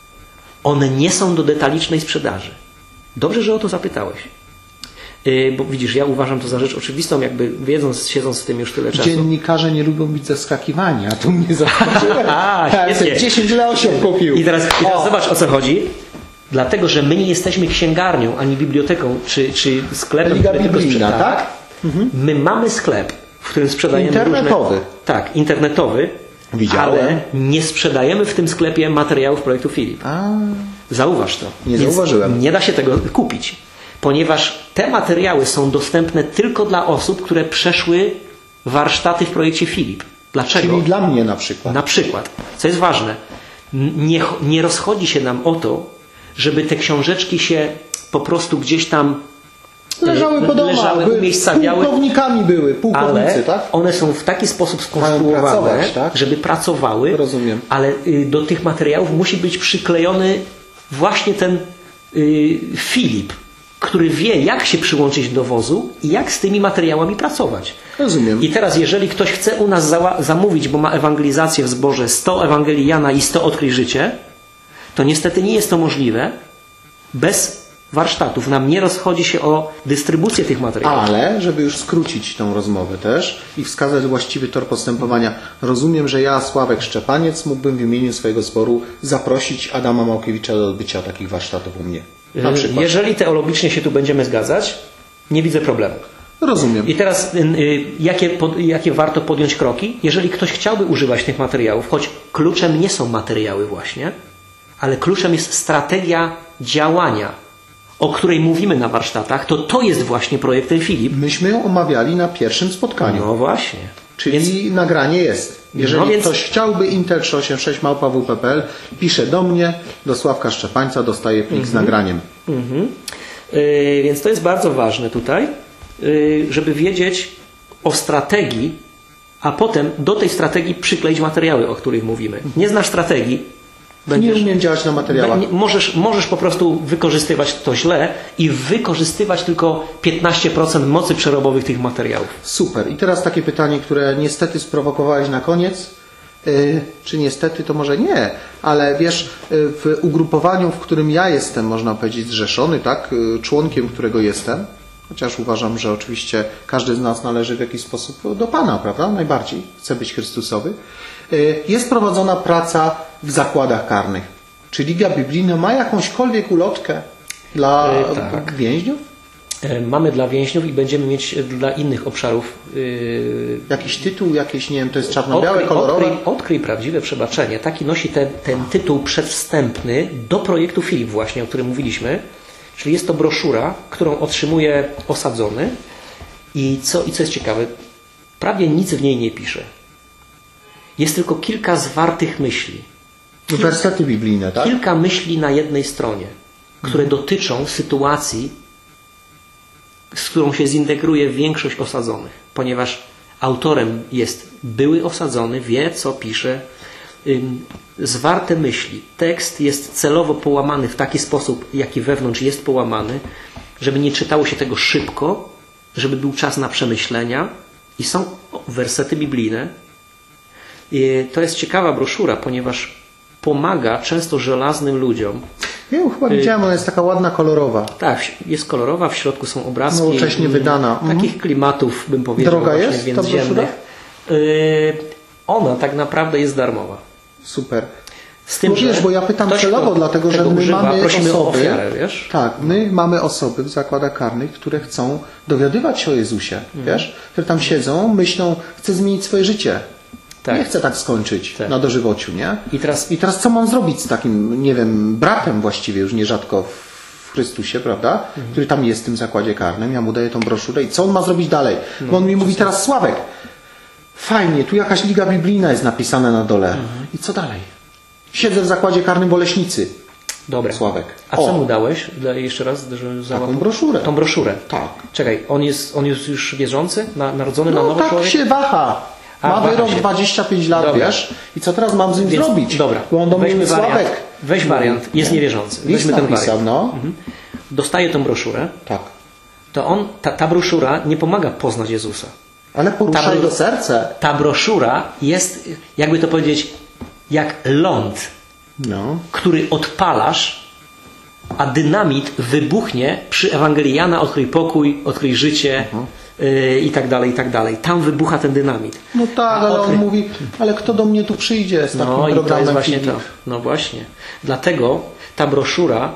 Speaker 2: one nie są do detalicznej sprzedaży. Dobrze, że o to zapytałeś. Yy, bo widzisz, ja uważam to za rzecz oczywistą, jakby wiedząc, siedząc z tym już tyle czasu.
Speaker 1: dziennikarze nie lubią być zaskakiwani, a tu mnie zaskoczyłem.
Speaker 2: A, świetnie.
Speaker 1: dziesięć leosiów kupił.
Speaker 2: I teraz, i teraz
Speaker 1: O.
Speaker 2: zobacz, o co chodzi. Dlatego, że my nie jesteśmy księgarnią, ani biblioteką, czy, czy sklepem,
Speaker 1: Liga
Speaker 2: który tylko
Speaker 1: biblijna,
Speaker 2: sprzeda-
Speaker 1: tak?
Speaker 2: My mamy sklep, w którym sprzedajemy
Speaker 1: Internetowy.
Speaker 2: różne... Tak, internetowy.
Speaker 1: Widziałem.
Speaker 2: Ale nie sprzedajemy w tym sklepie materiałów projektu Filip.
Speaker 1: A,
Speaker 2: Zauważ to.
Speaker 1: Nie
Speaker 2: Więc
Speaker 1: zauważyłem.
Speaker 2: Nie da się tego kupić, ponieważ te materiały są dostępne tylko dla osób, które przeszły warsztaty w projekcie Filip. Dlaczego?
Speaker 1: czyli dla mnie na przykład.
Speaker 2: Na przykład, co jest ważne, nie, nie rozchodzi się nam o to, żeby te książeczki się po prostu gdzieś tam
Speaker 1: Leżały po domach,
Speaker 2: leżały,
Speaker 1: były,
Speaker 2: umiejscawiały,
Speaker 1: pułkownikami były, pułkownicy,
Speaker 2: ale
Speaker 1: tak?
Speaker 2: one są w taki sposób
Speaker 1: Mają
Speaker 2: skonstruowane,
Speaker 1: pracować, tak?
Speaker 2: żeby pracowały,
Speaker 1: Rozumiem.
Speaker 2: ale y, do tych materiałów musi być przyklejony właśnie ten y, Filip, który wie, jak się przyłączyć do wozu i jak z tymi materiałami pracować.
Speaker 1: Rozumiem.
Speaker 2: I teraz, jeżeli ktoś chce u nas zała- zamówić, bo ma ewangelizację w zborze sto Ewangelii Jana i sto Odkryj życie, to niestety nie jest to możliwe bez warsztatów. Nam nie rozchodzi się o dystrybucję tych materiałów.
Speaker 1: Ale, żeby już skrócić tą rozmowę też i wskazać właściwy tor postępowania, rozumiem, że ja, Sławek Szczepaniec, mógłbym w imieniu swojego zboru zaprosić Adama Małkiewicza do odbycia takich warsztatów u mnie. Na przykład.
Speaker 2: Jeżeli teologicznie się tu będziemy zgadzać, nie widzę problemu.
Speaker 1: Rozumiem.
Speaker 2: I teraz y, jakie, pod, jakie warto podjąć kroki? Jeżeli ktoś chciałby używać tych materiałów, choć kluczem nie są materiały właśnie, ale kluczem jest strategia działania, o której mówimy na warsztatach, to to jest właśnie projektem Filip.
Speaker 1: Myśmy ją omawiali na pierwszym spotkaniu.
Speaker 2: No właśnie.
Speaker 1: Czyli
Speaker 2: Więc,
Speaker 1: nagranie jest. Jeżeli
Speaker 2: No więc-
Speaker 1: ktoś chciałby Intel trzysta osiemdziesiąt sześć małpa w p p l, pisze do mnie, do Sławka Szczepańca, dostaje plik z nagraniem.
Speaker 2: mhm. y, więc to jest bardzo ważne tutaj, y, żeby wiedzieć o strategii, a potem do tej strategii przykleić materiały, o których mówimy. Nie znasz strategii,
Speaker 1: Nie umiem działać na materiałach.
Speaker 2: Nie- Możesz, możesz po prostu wykorzystywać to źle i wykorzystywać tylko piętnaście procent mocy przerobowych tych materiałów.
Speaker 1: Super. I teraz takie pytanie, które niestety sprowokowałeś na koniec. Yy, czy niestety to może nie, ale wiesz, yy, w ugrupowaniu, w którym ja jestem, można powiedzieć, zrzeszony, tak, yy, członkiem którego jestem, chociaż uważam, że oczywiście każdy z nas należy w jakiś sposób do Pana, prawda? Najbardziej chce być Chrystusowy. Yy, jest prowadzona praca w zakładach karnych. Czy Liga Biblijna ma jakąśkolwiek ulotkę dla
Speaker 2: Yy, tak.
Speaker 1: więźniów?
Speaker 2: E, Mamy dla więźniów i będziemy mieć dla innych obszarów. Yy,
Speaker 1: Jakiś tytuł, jakieś, nie wiem, to jest czarno-białe,
Speaker 2: odkryj,
Speaker 1: kolorowe?
Speaker 2: odkryj, odkryj prawdziwe przebaczenie. Taki nosi ten, ten tytuł przedwstępny do projektu Filip właśnie, o którym mówiliśmy. Czyli jest to broszura, którą otrzymuje osadzony i co, i co jest ciekawe, prawie nic w niej nie pisze. Jest tylko kilka zwartych myśli.
Speaker 1: Wersety biblijne, tak?
Speaker 2: Kilka myśli na jednej stronie, które dotyczą sytuacji, z którą się zintegruje większość osadzonych, ponieważ autorem jest były osadzony, wie co pisze, ym, zwarte myśli. Tekst jest celowo połamany w taki sposób, jaki wewnątrz jest połamany, żeby nie czytało się tego szybko, żeby był czas na przemyślenia i są wersety biblijne. I to jest ciekawa broszura, ponieważ pomaga często żelaznym ludziom.
Speaker 1: Ja ją chyba widziałem, ona jest taka ładna, kolorowa.
Speaker 2: Tak, jest kolorowa, w środku są obrazki.
Speaker 1: Nowocześnie wydana.
Speaker 2: Takich
Speaker 1: Mhm.
Speaker 2: klimatów, bym powiedział,
Speaker 1: Droga
Speaker 2: właśnie
Speaker 1: jest ta
Speaker 2: więziennych.
Speaker 1: broszura?
Speaker 2: Yy, ona tak naprawdę jest darmowa.
Speaker 1: Super.
Speaker 2: Z tym,
Speaker 1: Bo wiesz,
Speaker 2: że
Speaker 1: bo ja pytam
Speaker 2: ktoś,
Speaker 1: celowo,
Speaker 2: kto
Speaker 1: dlatego że
Speaker 2: tego
Speaker 1: my
Speaker 2: używa,
Speaker 1: mamy
Speaker 2: prosimy
Speaker 1: osoby,
Speaker 2: o ofiarę, wiesz?
Speaker 1: tak, my mamy osoby w zakładach karnych, które chcą dowiadywać się o Jezusie,
Speaker 2: Mhm.
Speaker 1: wiesz, które tam siedzą, myślą, chcę zmienić swoje życie.
Speaker 2: Tak.
Speaker 1: Nie chcę tak skończyć
Speaker 2: Tak.
Speaker 1: na dożywociu, nie?
Speaker 2: I teraz,
Speaker 1: I teraz co mam zrobić z takim, nie wiem, bratem właściwie już nierzadko w Chrystusie, prawda?
Speaker 2: Mhm.
Speaker 1: Który tam jest w tym zakładzie karnym, ja mu daję tą broszurę i co on ma zrobić dalej?
Speaker 2: No,
Speaker 1: Bo on mi mówi teraz, Sławek, fajnie, tu jakaś Liga Biblijna jest napisana na dole.
Speaker 2: Mhm.
Speaker 1: I co dalej? Siedzę w zakładzie karnym w Oleśnicy. Dobra. Sławek.
Speaker 2: A co mu dałeś? Jeszcze raz, że załapał...
Speaker 1: Taką broszurę.
Speaker 2: Tą broszurę.
Speaker 1: Tak.
Speaker 2: Czekaj, on jest, on jest już wierzący? Na, narodzony
Speaker 1: no,
Speaker 2: na nowo
Speaker 1: tak
Speaker 2: człowiek?
Speaker 1: się waha. Ma A, wyrok się. dwadzieścia pięć lat, dobra. Wiesz? I co teraz mam z nim
Speaker 2: Więc,
Speaker 1: zrobić?
Speaker 2: Dobra,
Speaker 1: bo on do mnie
Speaker 2: weźmy
Speaker 1: Sławek.
Speaker 2: Wariant. Weź wariant, jest
Speaker 1: nie.
Speaker 2: niewierzący.
Speaker 1: Weźmy ten napisał,
Speaker 2: wariant.
Speaker 1: No.
Speaker 2: Mhm. Dostaje tą broszurę.
Speaker 1: Tak.
Speaker 2: To on, ta, ta broszura nie pomaga poznać Jezusa.
Speaker 1: Ale porusza jego serce.
Speaker 2: Ta broszura jest, jakby to powiedzieć, jak ląd,
Speaker 1: no. który
Speaker 2: odpalasz, a dynamit wybuchnie przy Ewangelii Jana, odkryj pokój, odkryj życie uh-huh. yy, i tak dalej, i tak dalej. Tam wybucha ten dynamit.
Speaker 1: No tak, a ale odkryj... on mówi, ale kto do mnie tu przyjdzie z takim
Speaker 2: no,
Speaker 1: programem?
Speaker 2: I to jest właśnie
Speaker 1: Filip?
Speaker 2: to. No właśnie. Dlatego ta broszura,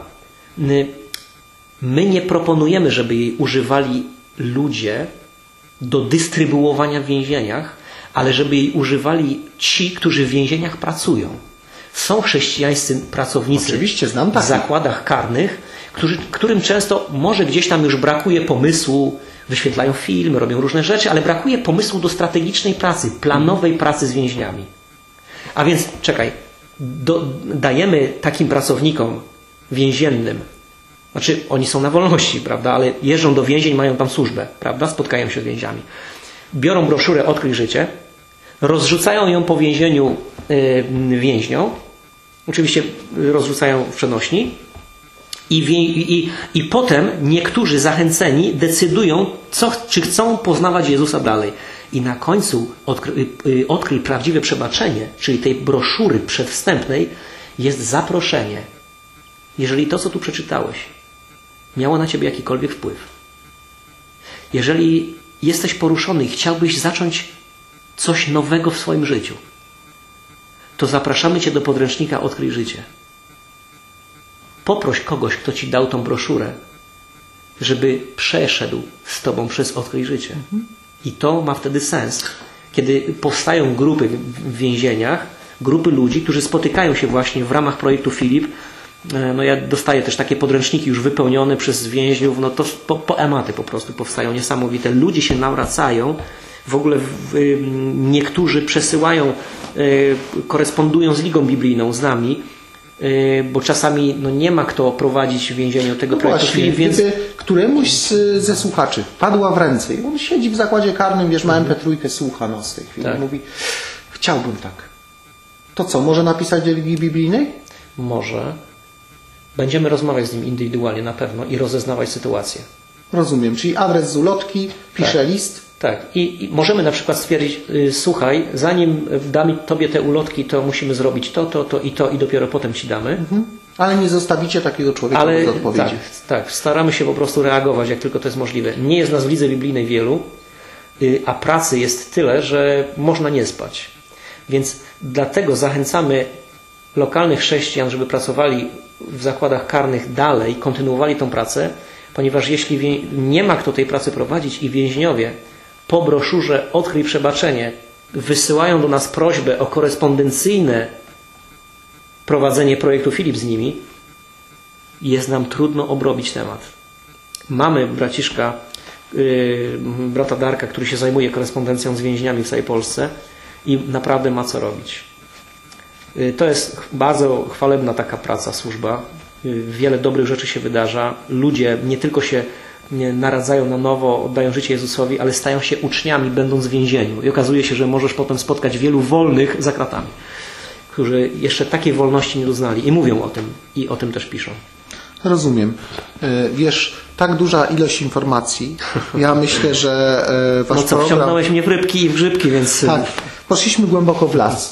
Speaker 2: my nie proponujemy, żeby jej używali ludzie do dystrybuowania w więzieniach, ale żeby jej używali ci, którzy w więzieniach pracują. Są chrześcijańscy pracownicy
Speaker 1: Oczywiście, znam
Speaker 2: w zakładach karnych, którzy, którym często może gdzieś tam już brakuje pomysłu, wyświetlają filmy, robią różne rzeczy, ale brakuje pomysłu do strategicznej pracy, planowej pracy z więźniami. A więc, czekaj, do, dajemy takim pracownikom więziennym, znaczy oni są na wolności, prawda, ale jeżdżą do więzień, mają tam służbę, prawda, spotkają się z więźniami. Biorą broszurę Odkryj życie, rozrzucają ją po więzieniu yy, więźniom, oczywiście rozrzucają w przenośni i, i, i, i potem niektórzy zachęceni decydują, co, czy chcą poznawać Jezusa dalej. I na końcu odkry, yy, Odkryj prawdziwe przebaczenie, czyli tej broszury przedwstępnej, jest zaproszenie. Jeżeli to, co tu przeczytałeś, miało na ciebie jakikolwiek wpływ, jeżeli jesteś poruszony i chciałbyś zacząć coś nowego w swoim życiu, to zapraszamy cię do podręcznika Odkryj życie. Poproś kogoś, kto ci dał tą broszurę, żeby przeszedł z tobą przez Odkryj życie. I to ma wtedy sens. Kiedy powstają grupy w więzieniach, grupy ludzi, którzy spotykają się właśnie w ramach projektu Filip. No ja dostaję też takie podręczniki już wypełnione przez więźniów, no to po, poematy po prostu powstają niesamowite. Ludzie się nawracają, w ogóle w, y, niektórzy przesyłają, y, korespondują z Ligą Biblijną, z nami, y, bo czasami no, nie ma kto prowadzić w więzieniu tego no projektu
Speaker 1: właśnie,
Speaker 2: Filip, więc...
Speaker 1: Gdyby któremuś z, ze słuchaczy padła w ręce i on siedzi w zakładzie karnym, wiesz, ma em pe trzy, słucha nas w tej chwili, tak. Mówi, chciałbym tak. To co, może napisać do Ligi Biblijnej?
Speaker 2: Może. Będziemy rozmawiać z nim indywidualnie na pewno i rozeznawać sytuację.
Speaker 1: Rozumiem, czyli adres z ulotki, pisze
Speaker 2: tak.
Speaker 1: list.
Speaker 2: Tak. I, I możemy na przykład stwierdzić, y, słuchaj, zanim damy tobie te ulotki, to musimy zrobić to, to, to i to i dopiero potem ci damy. Mhm.
Speaker 1: Ale nie zostawicie takiego człowieka
Speaker 2: Ale,
Speaker 1: bez odpowiedzi.
Speaker 2: Tak, tak, staramy się po prostu reagować, jak tylko to jest możliwe. Nie jest nas w Lidze Biblijnej wielu, y, a pracy jest tyle, że można nie spać. Więc dlatego zachęcamy lokalnych chrześcijan, żeby pracowali w zakładach karnych dalej, kontynuowali tą pracę, ponieważ jeśli nie ma kto tej pracy prowadzić i więźniowie po broszurze Odkryj przebaczenie wysyłają do nas prośbę o korespondencyjne prowadzenie projektu Filip z nimi, jest nam trudno obrobić temat. Mamy braciszka, yy, brata Darka, który się zajmuje korespondencją z więźniami w całej Polsce i naprawdę ma co robić. To jest bardzo chwalebna taka praca, służba. Wiele dobrych rzeczy się wydarza. Ludzie nie tylko się naradzają na nowo, oddają życie Jezusowi, ale stają się uczniami, będąc w więzieniu. I okazuje się, że możesz potem spotkać wielu wolnych za kratami, którzy jeszcze takiej wolności nie doznali i mówią o tym i o tym też piszą.
Speaker 1: Rozumiem. Wiesz, tak duża ilość informacji. Ja myślę, że wasz
Speaker 2: No co,
Speaker 1: program...
Speaker 2: wciągnąłeś mnie w rybki i w grzybki, więc...
Speaker 1: Tak, poszliśmy głęboko w las.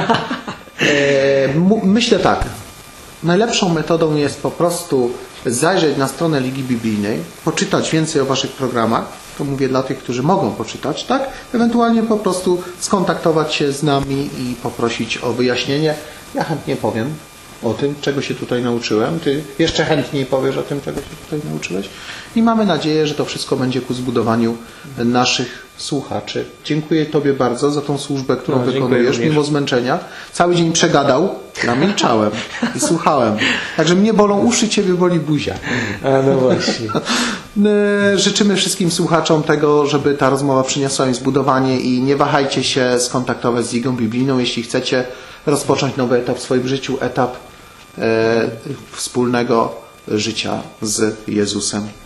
Speaker 1: Myślę tak. Najlepszą metodą jest po prostu zajrzeć na stronę Ligi Biblijnej, poczytać więcej o waszych programach. To mówię dla tych, którzy mogą poczytać, tak? Ewentualnie po prostu skontaktować się z nami i poprosić o wyjaśnienie. Ja chętnie powiem o tym, czego się tutaj nauczyłem. Ty jeszcze chętniej powiesz o tym, czego się tutaj nauczyłeś. I mamy nadzieję, że to wszystko będzie ku zbudowaniu naszych słuchaczy. Dziękuję Tobie bardzo za tą służbę, którą no, wykonujesz, mimo zmęczenia. Cały dzień przegadał, ja milczałem i słuchałem. Także mnie bolą uszy, Ciebie boli buzia.
Speaker 2: A no właśnie.
Speaker 1: Życzymy wszystkim słuchaczom tego, żeby ta rozmowa przyniosła im zbudowanie i nie wahajcie się skontaktować z Ligą Biblijną, jeśli chcecie rozpocząć nowy etap w swoim życiu, etap e, wspólnego życia z Jezusem.